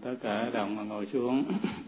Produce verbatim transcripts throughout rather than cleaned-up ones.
tất cả đồng ngồi xuống.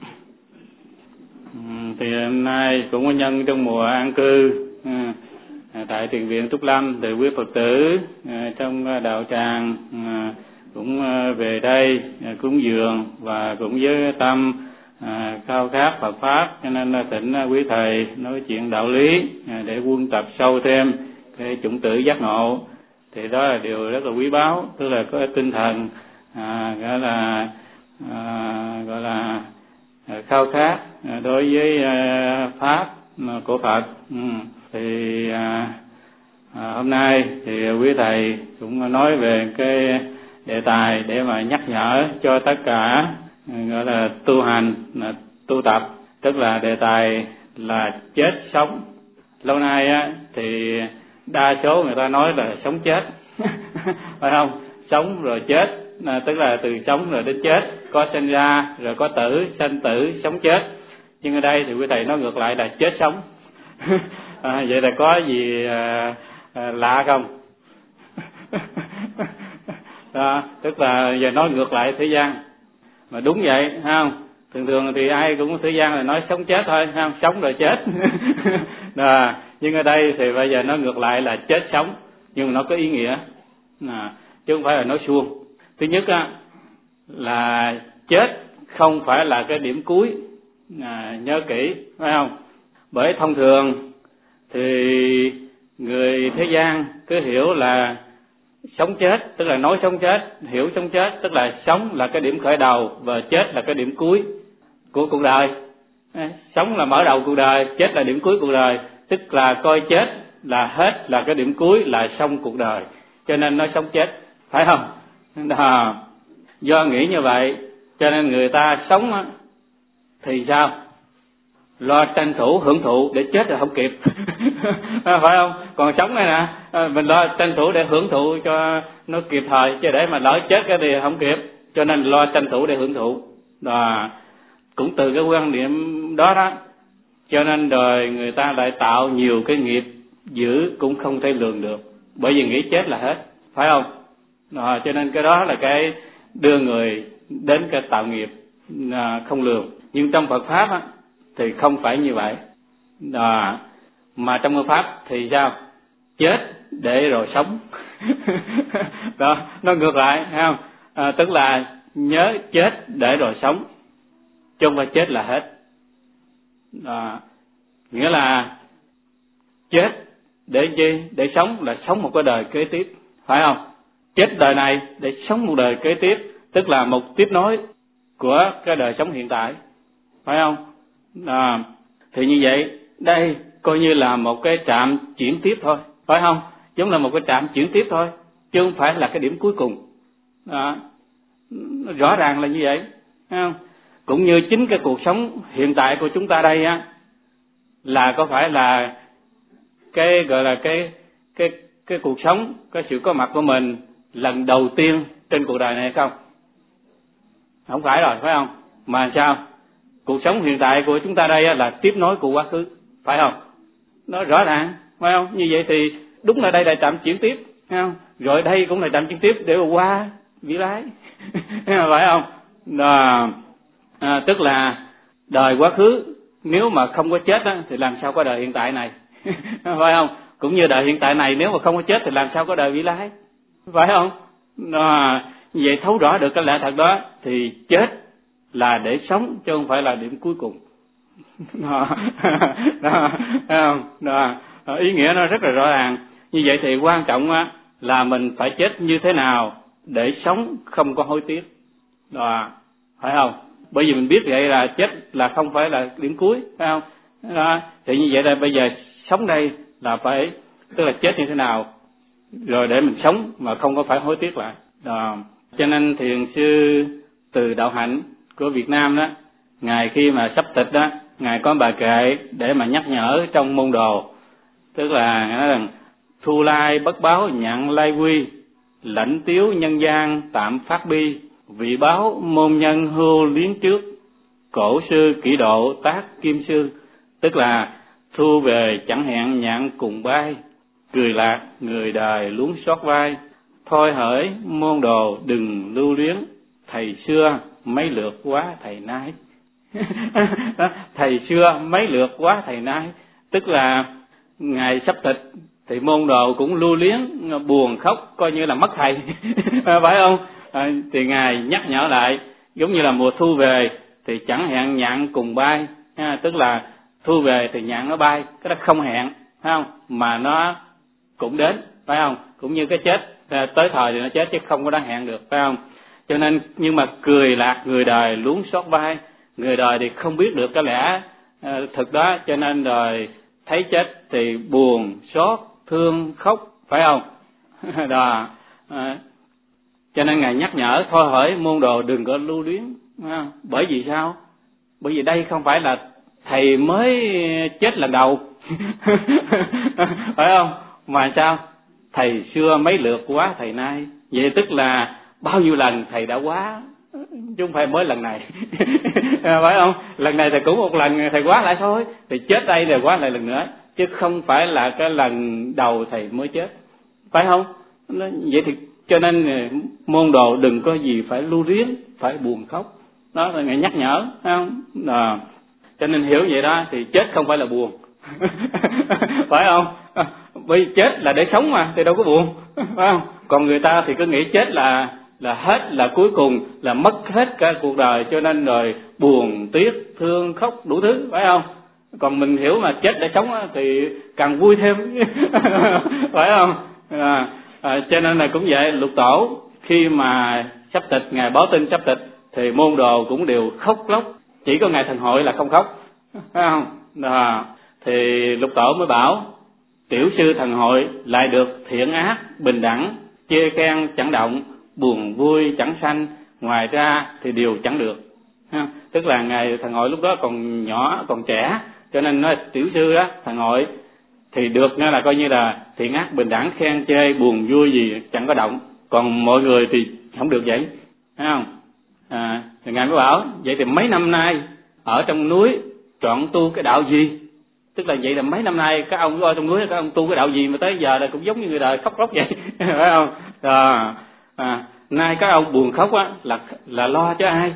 Thì hôm nay cũng có nhân trong mùa an cư tại thiền viện Trúc Lâm, thì quý Phật tử trong đạo tràng cũng về đây cúng dường và cũng với tâm khao khát Phật pháp, cho nên là thỉnh quý thầy nói chuyện đạo lý để quân tập sâu thêm cái chủng tử giác ngộ. Thì đó là điều rất là quý báu, tức là có tinh thần à, gọi là à, gọi là khao khát đối với à, pháp của Phật. Ừ. Thì à, à, hôm nay thì quý thầy cũng nói về cái đề tài để mà nhắc nhở cho tất cả gọi là tu hành, là tu tập, tức là đề tài là chết sống. Lâu nay á thì đa số người ta nói là sống chết, phải không? Sống rồi chết, à, tức là từ sống rồi đến chết, có sinh ra rồi có tử, sanh tử, sống chết. Nhưng ở đây thì quý thầy nói ngược lại là chết sống. À, vậy là có gì à, à, lạ không? Đó, tức là giờ nói ngược lại thế gian. Mà đúng vậy, thấy không? Thường thường thì ai cũng thế gian là nói sống chết thôi, thấy không? Sống rồi chết. Đó, nhưng ở đây thì bây giờ nó ngược lại là chết sống, nhưng mà nó có ý nghĩa, à, chứ không phải là nói suông. Thứ nhất á, là chết không phải là cái điểm cuối, à, nhớ kỹ, phải không? Bởi thông thường thì người thế gian cứ hiểu là sống chết, tức là nói sống chết, hiểu sống chết, tức là sống là cái điểm khởi đầu và chết là cái điểm cuối của cuộc đời. Sống là mở đầu cuộc đời, chết là điểm cuối cuộc đời, tức là coi chết là hết, là cái điểm cuối, là xong cuộc đời. Cho nên nói sống chết, phải không? Đó. Do nghĩ như vậy cho nên người ta sống á, thì sao? Lo tranh thủ hưởng thụ để chết rồi không kịp. Phải không? Còn sống này nè, mình lo tranh thủ để hưởng thụ cho nó kịp thời, chứ để mà lỡ chết cái thì không kịp. Cho nên lo tranh thủ để hưởng thụ. Đó. Cũng từ cái quan niệm đó đó, cho nên đời người ta lại tạo nhiều cái nghiệp dữ cũng không thể lường được, bởi vì nghĩ chết là hết, phải không? Đó, cho nên cái đó là cái đưa người đến cái tạo nghiệp à, không lường. Nhưng trong Phật pháp á, thì không phải như vậy. Đó. Mà trong Phật pháp thì sao? Chết để rồi sống. Đó, nó ngược lại, thấy không? À, tức là nhớ chết để rồi sống, chứ không phải chết là hết. Đó. Nghĩa là chết để chi? Để sống là sống một cái đời kế tiếp, phải không? Chết đời này để sống một đời kế tiếp, tức là một tiếp nối của cái đời sống hiện tại, phải không? À, thì như vậy đây coi như là một cái trạm chuyển tiếp thôi, phải không? Giống là một cái trạm chuyển tiếp thôi, chứ không phải là cái điểm cuối cùng. Đó. Rõ ràng là như vậy, phải không? Cũng như chính cái cuộc sống hiện tại của chúng ta đây á, là có phải là cái gọi là cái cái cái cuộc sống, cái sự có mặt của mình lần đầu tiên trên cuộc đời này hay không? Không phải rồi, phải không? Mà sao? Cuộc sống hiện tại của chúng ta đây á, là tiếp nối của quá khứ, phải không? Nó rõ ràng, phải không? Như vậy thì đúng là đây là trạm chuyển tiếp, phải không? Rồi đây cũng là trạm chuyển tiếp để qua vị lai, phải không? Đó. À, tức là đời quá khứ nếu mà không có chết á, thì làm sao có đời hiện tại này? Phải không? Cũng như đời hiện tại này nếu mà không có chết thì làm sao có đời vị lai? Phải không? Đó. Vậy thấu rõ được cái lẽ thật đó thì chết là để sống chứ không phải là điểm cuối cùng. Đó. Đó. Đó. Đó. Ý nghĩa nó rất là rõ ràng. Như vậy thì quan trọng á, là mình phải chết như thế nào để sống không có hối tiếc. Đó. Phải không? Bởi vì mình biết vậy là chết là không phải là điểm cuối, phải không? Đó. Thì như vậy là bây giờ sống đây là phải, tức là chết như thế nào rồi để mình sống mà không có phải hối tiếc lại. Đó. Cho nên thiền sư Từ Đạo Hạnh của Việt Nam đó, ngài khi mà sắp tịch đó, ngài có bài kệ để mà nhắc nhở trong môn đồ, tức là nói rằng thu lai bất báo nhận lai quy, lãnh tiếu nhân gian tạm phát bi, vị báo môn nhân hưu liếng trước, cổ sư kỷ độ tác kim sư. Tức là thu về chẳng hẹn nhạn cùng bay, cười lạc người đời luống xót vai, thôi hỡi môn đồ đừng lưu luyến, thầy xưa mấy lượt quá thầy nay. Thầy xưa mấy lượt quá thầy nay, tức là ngày sắp tịch thì môn đồ cũng lưu luyến buồn khóc, coi như là mất thầy. Phải không? À, thì ngài nhắc nhở lại, giống như là mùa thu về thì chẳng hẹn nhạn cùng bay, ha, tức là thu về thì nhạn nó bay, cái đó không hẹn, phải không? Mà nó cũng đến, phải không? Cũng như cái chết, tới thời thì nó chết chứ không có đáng hẹn được, phải không? Cho nên, nhưng mà cười lạc người đời luống xót vai, người đời thì không biết được cái lẽ uh, thực đó, cho nên rồi thấy chết thì buồn, xót, thương, khóc, phải không? Đó. Uh, cho nên ngài nhắc nhở thôi hỏi môn đồ đừng có lưu luyến, uh, bởi vì sao? Bởi vì đây không phải là thầy mới chết lần đầu. Phải không? Mà sao? Thầy xưa mấy lượt quá thầy nay. Vậy tức là bao nhiêu lần thầy đã quá, chứ không phải mới lần này. Phải không? Lần này thầy cũng một lần thầy quá lại thôi, thì chết đây rồi quá lại lần nữa, chứ không phải là cái lần đầu thầy mới chết, phải không? Vậy thì cho nên môn đồ đừng có gì phải lưu luyến, phải buồn khóc. Đó là ngài nhắc nhở, phải không? À, cho nên hiểu vậy đó thì chết không phải là buồn. Phải không? Bởi vì chết là để sống mà, thì đâu có buồn, phải không? Còn người ta thì cứ nghĩ chết là là hết, là cuối cùng, là mất hết cả cuộc đời, cho nên rồi buồn, tiếc, thương, khóc đủ thứ, phải không? Còn mình hiểu mà chết để sống thì càng vui thêm. Phải không? À, à, cho nên là cũng vậy, Lục Tổ khi mà sắp tịch, ngài báo tin sắp tịch thì môn đồ cũng đều khóc lóc, chỉ có ngài Thần Hội là không khóc, phải không? À, thì Lục Tổ mới bảo tiểu sư Thần Hội lại được thiện ác bình đẳng, chê khen chẳng động, buồn vui chẳng sanh, ngoài ra thì đều chẳng được. Ha, tức là ngài Thần Hội lúc đó còn nhỏ, còn trẻ, cho nên nói tiểu sư á, Thần Hội thì được nghe là coi như là thiện ác bình đẳng, khen chê buồn vui gì chẳng có động, còn mọi người thì không được vậy, thấy không? À, thì ngài mới bảo vậy thì mấy năm nay ở trong núi chọn tu cái đạo gì? Tức là vậy là mấy năm nay các ông ở trong núi các ông tu cái đạo gì mà tới giờ là cũng giống như người đời khóc lóc vậy. Phải không? À, à, nay các ông buồn khóc á là là lo cho ai?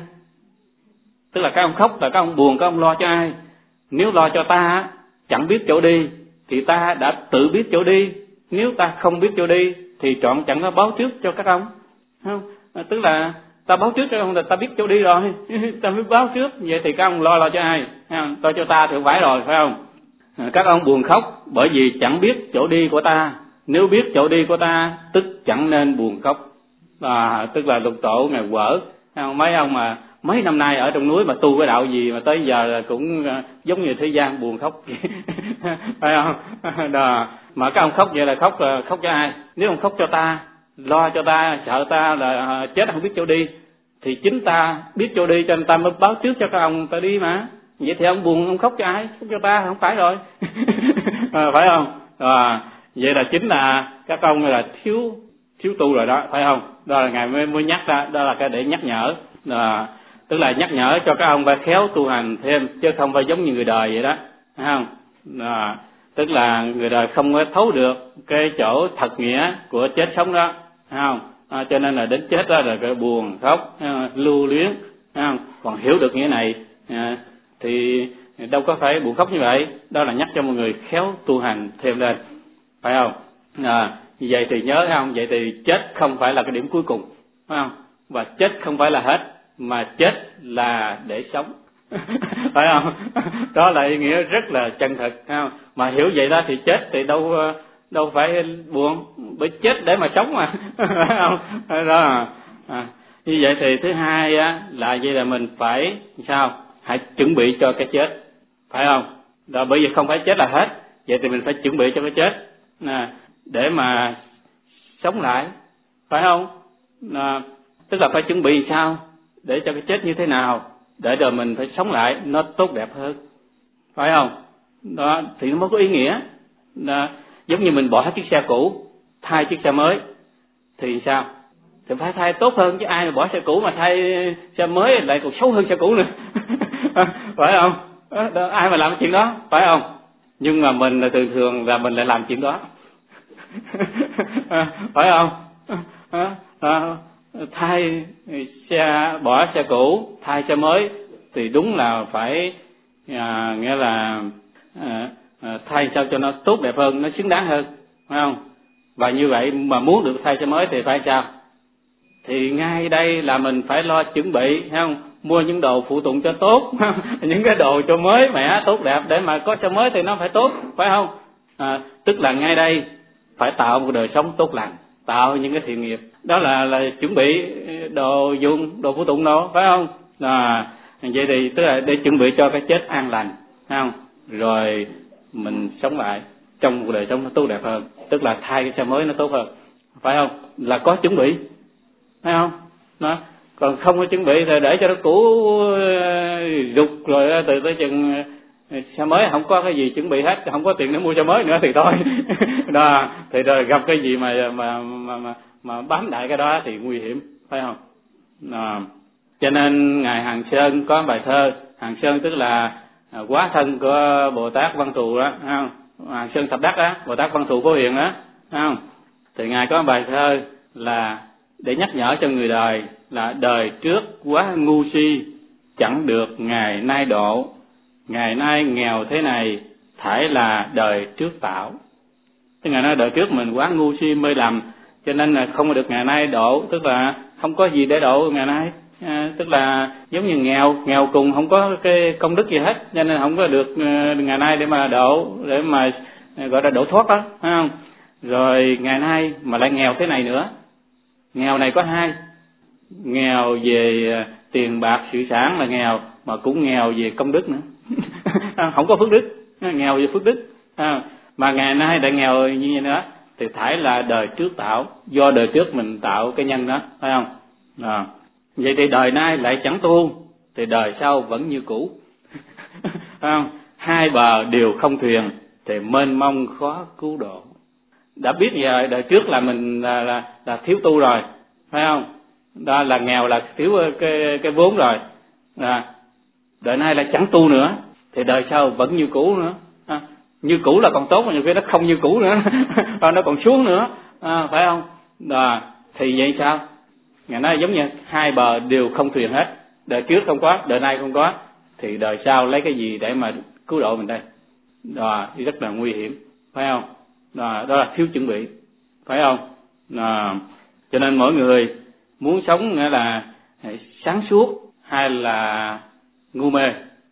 Tức là các ông khóc là các ông buồn, các ông lo cho ai? Nếu lo cho ta chẳng biết chỗ đi thì ta đã tự biết chỗ đi, nếu ta không biết chỗ đi thì chọn chẳng có báo trước cho các ông, không? À, tức là ta báo trước cho ông là ta biết chỗ đi rồi. Ta biết báo trước, vậy thì các ông lo lo cho ai? Lo cho ta thì không phải rồi, phải không? À, các ông buồn khóc bởi vì chẳng biết chỗ đi của ta, nếu biết chỗ đi của ta tức chẳng nên buồn khóc. À, tức là Lục Tổ ngài quở mấy ông mà mấy năm nay ở trong núi mà tu cái đạo gì mà tới giờ là cũng giống như thế gian buồn khóc. Phải không? Đó. Mà các ông khóc vậy là khóc khóc cho ai? Nếu ông khóc cho ta, lo cho ta, sợ ta là chết không biết chỗ đi, thì chính ta biết chỗ đi cho nên ta mới báo trước cho các ông ta đi mà. Vậy thì ông buồn ông khóc cho ai? Khóc cho ta không phải rồi. À, phải không? À, vậy là chính là các ông là thiếu thiếu tu rồi đó, phải không? Đó là ngài mới, mới nhắc ra, đó là cái để nhắc nhở. À, tức là nhắc nhở cho các ông phải khéo tu hành thêm, chứ không phải giống như người đời vậy đó, phải không? À, tức là người đời không có thấu được cái chỗ thật nghĩa của chết sống đó, phải không? À, cho nên là đến chết đó là cái buồn khóc, lưu luyến, phải không? Còn hiểu được nghĩa này à, thì đâu có phải buồn khóc như vậy. Đó là nhắc cho mọi người khéo tu hành thêm lên, phải không? À, vậy thì nhớ không? Vậy thì chết không phải là cái điểm cuối cùng, phải không? Và chết không phải là hết, mà chết là để sống. Phải không? Đó là ý nghĩa rất là chân thực, phải không? Mà hiểu vậy đó thì chết thì đâu đâu phải buồn, bởi chết để mà sống mà. Phải không? Đó. À, như vậy thì thứ hai á là vậy là mình phải sao? Hãy chuẩn bị cho cái chết, phải không? Đó, bởi vì không phải chết là hết, vậy thì mình phải chuẩn bị cho cái chết à, để mà sống lại, phải không? À, tức là phải chuẩn bị sao để cho cái chết như thế nào để rồi mình phải sống lại nó tốt đẹp hơn, phải không? Đó thì nó mới có ý nghĩa. Đó, giống như mình bỏ hết chiếc xe cũ thay chiếc xe mới thì sao? Thì phải thay tốt hơn, chứ ai mà bỏ xe cũ mà thay xe mới lại còn xấu hơn xe cũ nữa. Phải không? Đó, ai mà làm chuyện đó, phải không? Nhưng mà mình là thường thường là mình lại làm chuyện đó. Phải không? À, à, thay xe, bỏ xe cũ thay xe mới thì đúng là phải à, nghĩa là à, à, thay sao cho nó tốt đẹp hơn, nó xứng đáng hơn, phải không? Và như vậy mà muốn được thay xe mới thì phải sao? Thì ngay đây là mình phải lo chuẩn bị, thấy không? Mua những đồ phụ tùng cho tốt, những cái đồ cho mới mẻ tốt đẹp để mà có xe mới thì nó phải tốt, phải không? À, tức là ngay đây phải tạo một đời sống tốt lành, tạo những cái thiện nghiệp, đó là là chuẩn bị đồ dùng, đồ phụ tùng đó, phải không? À, vậy thì tức là để chuẩn bị cho cái chết an lành, phải không? Rồi mình sống lại trong một đời sống nó tốt đẹp hơn, tức là thay cái xe mới nó tốt hơn, phải không? Là có chuẩn bị, phải không? Đó. Còn không có chuẩn bị thì để cho nó cũ rục rồi từ tới chừng xe mới không có cái gì chuẩn bị hết, không có tiền để mua xe mới nữa thì thôi. Đó, thì rồi gặp cái gì mà mà mà mà, mà bám đại cái đó thì nguy hiểm, phải không? Đó. Cho nên ngài Hằng Sơn có bài thơ, Hằng Sơn tức là hóa thân của Bồ Tát Văn Thù đó, phải không? Hằng Sơn Thập Đắc đó, Bồ Tát Văn Thù Phổ Hiền đó, phải không? Thì ngài có bài thơ là để nhắc nhở cho người đời là đời trước quá ngu si, chẳng được ngày nay độ, ngày nay nghèo thế này thải là đời trước tạo. Tức là nói đời trước mình quá ngu si mê lầm, cho nên là không được ngày nay độ, tức là không có gì để độ ngày nay, à, tức là giống như nghèo nghèo cùng, không có cái công đức gì hết, cho nên không có được uh, ngày nay để mà độ, để mà uh, gọi là độ thoát đó, phải không? Rồi ngày nay mà lại nghèo thế này nữa. Nghèo này có hai, nghèo về tiền bạc sự sản là nghèo, mà cũng nghèo về công đức nữa. Không có phước đức, nghèo về phước đức, à, mà ngày nay lại nghèo như vậy nữa thì phải là đời trước tạo, do đời trước mình tạo cái nhân đó, phải không? À, vậy thì đời nay lại chẳng tu thì đời sau vẫn như cũ. Phải không? Hai bờ đều không thuyền thì mênh mông khó cứu độ. Đã biết giờ đời trước là mình là, là, là thiếu tu rồi, phải không? Đó là nghèo, là thiếu cái cái vốn rồi. À, đời nay là chẳng tu nữa thì đời sau vẫn như cũ nữa. À, như cũ là còn tốt, mà nhiều khi nó không như cũ nữa, nó còn xuống nữa, à, phải không? À, thì vậy sao? Ngày nay giống như hai bờ đều không thuyền hết, đời trước không có, đời nay không có, thì đời sau lấy cái gì để mà cứu độ mình đây? Đó thì rất là nguy hiểm, phải không? Đó, đó là thiếu chuẩn bị, phải không? Đó. Cho nên mỗi người muốn sống nghĩa là sáng suốt hay là ngu mê.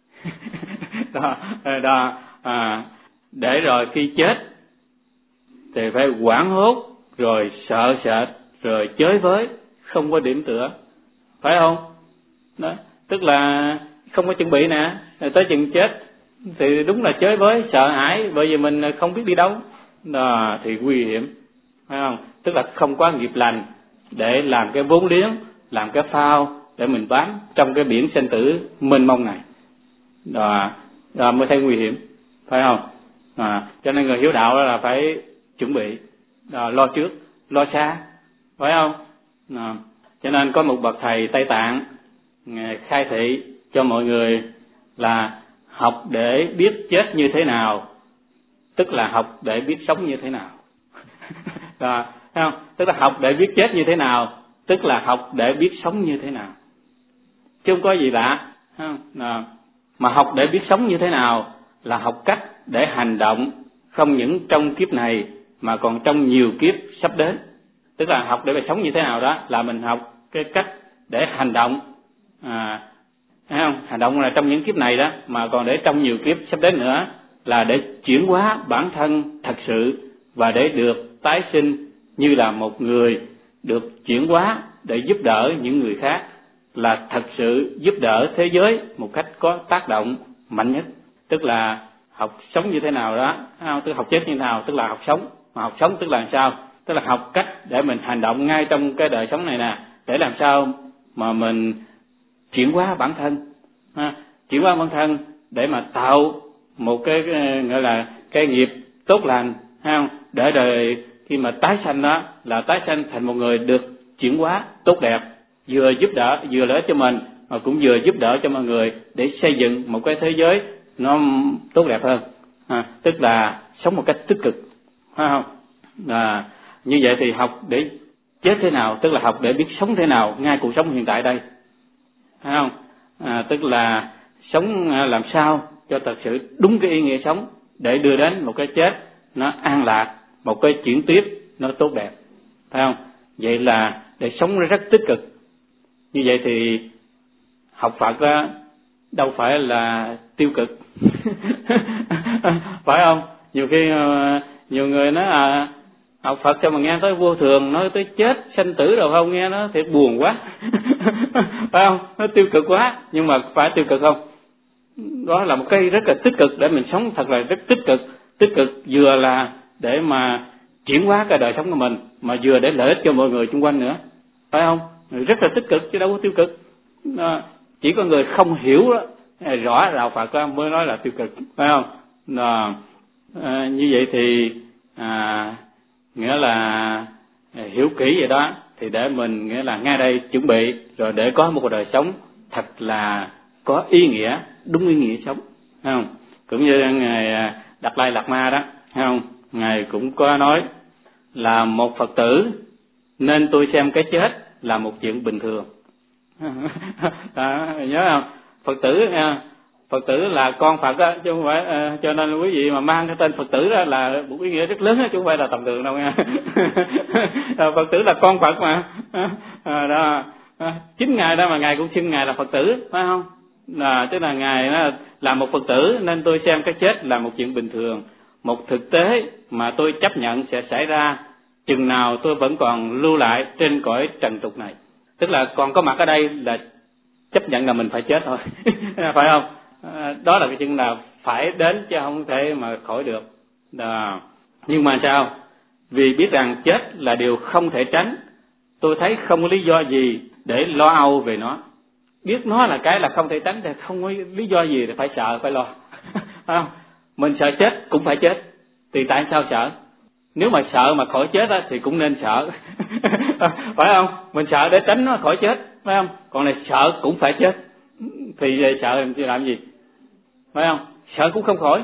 Đó, đó, à, để rồi khi chết thì phải hoảng hốt, rồi sợ sệt, rồi chới với, không có điểm tựa, phải không? Đó, tức là không có chuẩn bị nè, rồi tới chừng chết thì đúng là chới với, sợ hãi, bởi vì mình không biết đi đâu. Đó, thì nguy hiểm, phải không? Tức là không có nghiệp lành để làm cái vốn liếng, làm cái phao để mình bám trong cái biển sinh tử mênh mông này. Đó, đó mới thấy nguy hiểm, phải không? À, cho nên người hiếu đạo là phải chuẩn bị, đó, lo trước, lo xa, phải không? À, cho nên có một bậc thầy Tây Tạng khai thị cho mọi người là học để biết chết như thế nào, tức là học để biết sống như thế nào. Đó, thấy không? Tức là học để biết chết như thế nào, tức là học để biết sống như thế nào, chứ không có gì lạ, không? Đó. Mà học để biết sống như thế nào là học cách để hành động không những trong kiếp này mà còn trong nhiều kiếp sắp đến. Tức là học để mà sống như thế nào đó là mình học cái cách để hành động, à, thấy không? Hành động là trong những kiếp này đó, mà còn để trong nhiều kiếp sắp đến nữa, là để chuyển hóa bản thân thật sự và để được tái sinh như là một người được chuyển hóa để giúp đỡ những người khác, là thật sự giúp đỡ thế giới một cách có tác động mạnh nhất. Tức là học sống như thế nào đó, tức học chết như thế nào, tức là học sống. Mà học sống tức là làm sao? Tức là học cách để mình hành động ngay trong cái đời sống này nè, để làm sao mà mình chuyển hóa bản thân, ha, chuyển hóa bản thân để mà tạo một cái gọi là cái nghiệp tốt lành, ha, để rồi khi mà tái sanh đó là tái sanh thành một người được chuyển hóa tốt đẹp, vừa giúp đỡ vừa lợi cho mình mà cũng vừa giúp đỡ cho mọi người để xây dựng một cái thế giới nó tốt đẹp hơn, ha, tức là sống một cách tích cực, phải không? À, như vậy thì học để chết thế nào, tức là học để biết sống thế nào ngay cuộc sống hiện tại đây, phải không? À, tức là sống làm sao cho thật sự đúng cái ý nghĩa sống để đưa đến một cái chết nó an lạc, một cái chuyển tiếp nó tốt đẹp, phải không? Vậy là để sống rất tích cực. Như vậy thì học Phật đó, đâu phải là tiêu cực. Phải không? Nhiều khi nhiều người nói à, học Phật cho mà nghe tới vô thường, nói tới chết sanh tử đâu không, nghe nó thiệt buồn quá. Phải không? Nó tiêu cực quá. Nhưng mà phải tiêu cực không? Đó là một cái rất là tích cực để mình sống thật là rất tích cực. Tích cực vừa là để mà chuyển hóa cái đời sống của mình, mà vừa để lợi ích cho mọi người xung quanh nữa, phải không? Rất là tích cực chứ đâu có tiêu cực. À, chỉ có người không hiểu đó, rõ đạo Phật đó mới nói là tiêu cực, phải không? À, à, như vậy thì à, nghĩa là hiểu kỹ vậy đó, thì để mình nghĩa là ngay đây chuẩn bị rồi để có một cuộc đời sống thật là có ý nghĩa, đúng ý nghĩa sống, phải không? Cũng như ngài Đạt Lai Lạt Ma đó, phải không? Ngài cũng có nói là một Phật tử nên tôi xem cái chết là một chuyện bình thường. Đó, nhớ không? Phật tử Phật tử là con Phật đó, chứ không phải uh, cho nên quý vị mà mang cái tên Phật tử đó là một ý nghĩa rất lớn đó, chứ không phải là tầm thường đâu nha. Phật tử là con Phật mà. À, đó, à, chính ngài đó mà ngài cũng xưng ngài là Phật tử, phải không? Là tức là ngài đó, là một Phật tử nên tôi xem cái chết là một chuyện bình thường, một thực tế mà tôi chấp nhận sẽ xảy ra chừng nào tôi vẫn còn lưu lại trên cõi trần tục này. Tức là còn có mặt ở đây là chấp nhận là mình phải chết thôi. Phải không? À, đó là cái chuyện là phải đến chứ không thể mà khỏi được. Đó. Nhưng mà sao? Vì biết rằng chết là điều không thể tránh, tôi thấy không có lý do gì để lo âu về nó. Biết nó là cái là không thể tránh thì không có lý do gì để phải sợ, phải lo. Phải không? Mình sợ chết cũng phải chết, thì tại sao sợ? Nếu mà sợ mà khỏi chết á, thì cũng nên sợ. Phải không? Mình sợ để tránh nó khỏi chết, phải không? Còn này sợ cũng phải chết, thì sợ thì làm gì? Phải không? Sợ cũng không khỏi.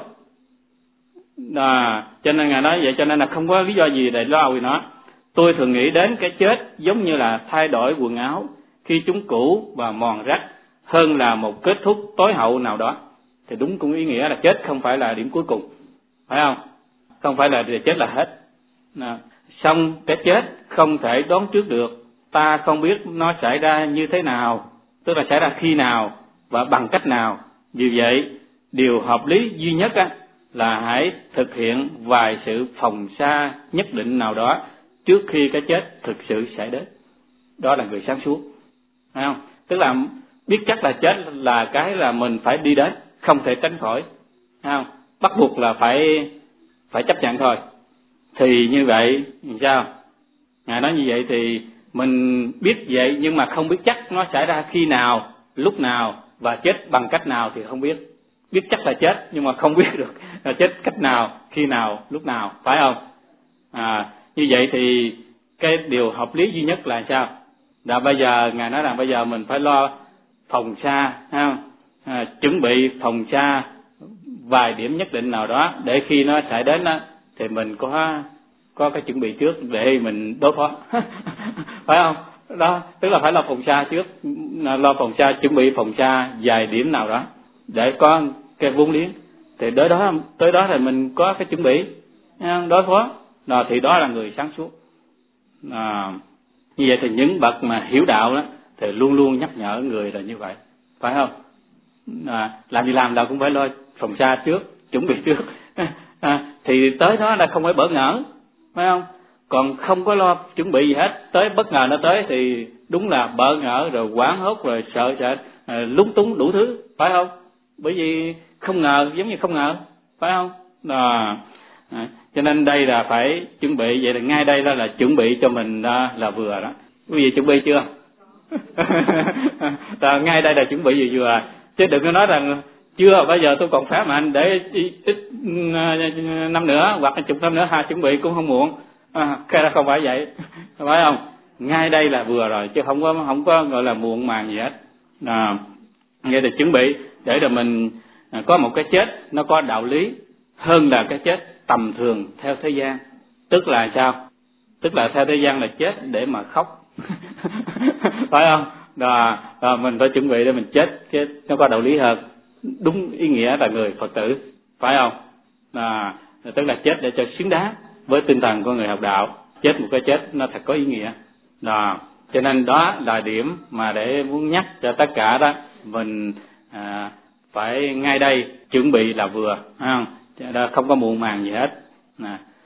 À, cho nên Ngài nói vậy, cho nên là không có lý do gì để lo vì nó. Tôi thường nghĩ đến cái chết giống như là thay đổi quần áo khi chúng cũ và mòn rách, hơn là một kết thúc tối hậu nào đó. Thì đúng cũng ý nghĩa là chết không phải là điểm cuối cùng, phải không? Không phải là chết là hết. À, xong cái chết không thể đoán trước được, ta không biết nó xảy ra như thế nào, tức là xảy ra khi nào và bằng cách nào. Vì vậy, điều hợp lý duy nhất á, là hãy thực hiện vài sự phòng xa nhất định nào đó trước khi cái chết thực sự xảy đến. Đó là người sáng suốt, phải không? Tức là biết chắc là chết là cái là mình phải đi đến, không thể tránh khỏi, phải không? Bắt buộc là phải phải chấp nhận thôi. Thì như vậy làm sao? Ngài nói như vậy thì mình biết vậy nhưng mà không biết chắc nó xảy ra khi nào, lúc nào và chết bằng cách nào thì không biết. Biết chắc là chết nhưng mà không biết được là chết cách nào, khi nào, lúc nào, phải không? À, như vậy thì cái điều hợp lý duy nhất là sao? Là bây giờ Ngài nói rằng bây giờ mình phải lo phòng xa, ha? À, chuẩn bị phòng xa vài điểm nhất định nào đó để khi nó xảy đến đó, thì mình có có cái chuẩn bị trước để mình đối phó. Phải không? Đó, tức là phải lo phòng xa trước, lo phòng xa, chuẩn bị phòng xa vài điểm nào đó để có cái vốn liếng, thì tới đó tới đó thì mình có cái chuẩn bị đối phó. Đó, thì đó là người sáng suốt. À, như vậy thì những bậc mà hiểu đạo đó thì luôn luôn nhắc nhở người là như vậy, phải không? À, làm gì làm đâu cũng phải lo phòng xa trước, chuẩn bị trước. À, thì tới đó là không phải bỡ ngỡ, phải không? Còn không có lo chuẩn bị gì hết, tới bất ngờ nó tới thì đúng là bỡ ngỡ rồi hoảng hốt rồi sợ sợ à, lúng túng đủ thứ, phải không? Bởi vì không ngờ, giống như không ngờ, phải không? À, à, cho nên đây là phải chuẩn bị. Vậy là ngay đây đó là chuẩn bị cho mình đó là vừa đó. Quý vị chuẩn bị chưa? À, ngay đây là chuẩn bị vừa vừa, chứ đừng có nói rằng chưa, bây giờ tôi còn khỏe mạnh để ít năm nữa hoặc chục năm nữa ha, chuẩn bị cũng không muộn. À, cái đó không phải vậy, phải không? Ngay đây là vừa rồi, chứ không có không có gọi là muộn màng gì hết. À, vậy thì chuẩn bị để rồi mình có một cái chết nó có đạo lý hơn là cái chết tầm thường theo thế gian. Tức là sao? tức là theo thế gian là chết để mà khóc. Phải không? Đó, đó, mình phải chuẩn bị để mình chết, chết nó có đạo lý hơn, đúng ý nghĩa là người Phật tử, phải không? Đó, tức là chết để cho xứng đáng với tinh thần của người học đạo, chết một cái chết nó thật có ý nghĩa. Đó, cho nên đó là điểm mà để muốn nhắc cho tất cả đó, mình à, phải ngay đây chuẩn bị là vừa, không, không có muộn màng gì hết. À,